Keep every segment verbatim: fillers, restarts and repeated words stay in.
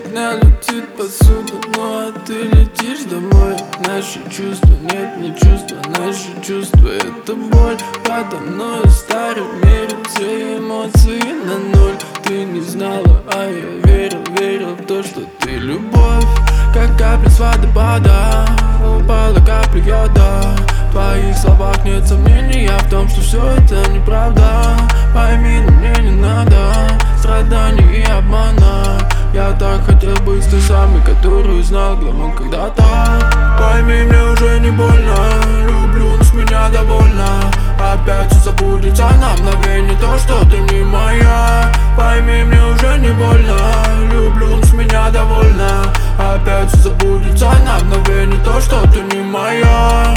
огня летит посуда, ну а ты летишь домой. Наши чувства, нет, не чувства, наши чувства — это боль. Подо мной в старом мире все эмоции на ноль. Ты не знала, а я верил, верил в то, что ты любовь. Как капля с водопада, упала капля йода. В твоих словах нет сомнения в том, что все это неправда. Пойми, но мне не надо страданий и обмана. Я так хотел быть с той самой, которую знал главным когда-то. Пойми, мне уже не больно, люблю, но с меня довольна. Опять все забудется на мгновение, то, что ты не моя. Пойми, мне уже не больно, люблю, но с меня довольна. Опять все забудется на мгновение, то, что ты не моя.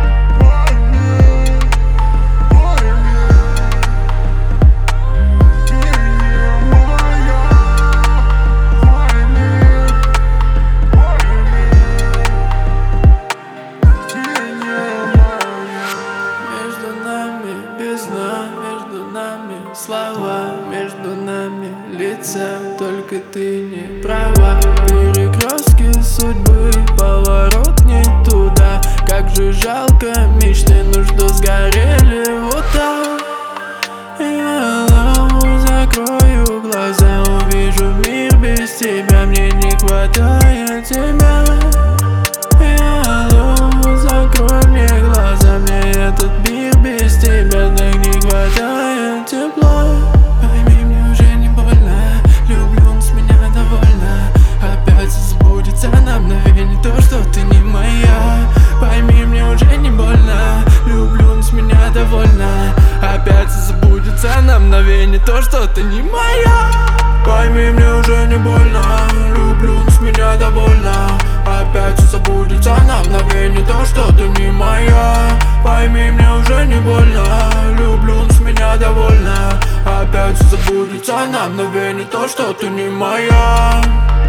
Между нами слова, между нами лица, только ты не права. Перекрестки судьбы, поворот не туда. Как же жалко мечты, ну что сгорели вот так. Я закрою глаза, увижу мир без тебя. Мне не хватает тебя. Я закрой мне глаза, мне этот мир без тебя так не хватает тепла. Пойми, мне уже не больно, люблю, но с меня довольна. Опять забудется на мгновение то, что ты не моя. Пойми, мне уже не больно, люблю, но с меня довольна. Опять забудется на мгновение то, что ты не моя. Пойми, мне уже не больно, люблю, но с меня довольна. Опять забудется на мгновение то, что ты не моя. Пойми, мне уже не больно, люблю, но с меня довольна. Опять забудется на мгновение то, что ты не моя.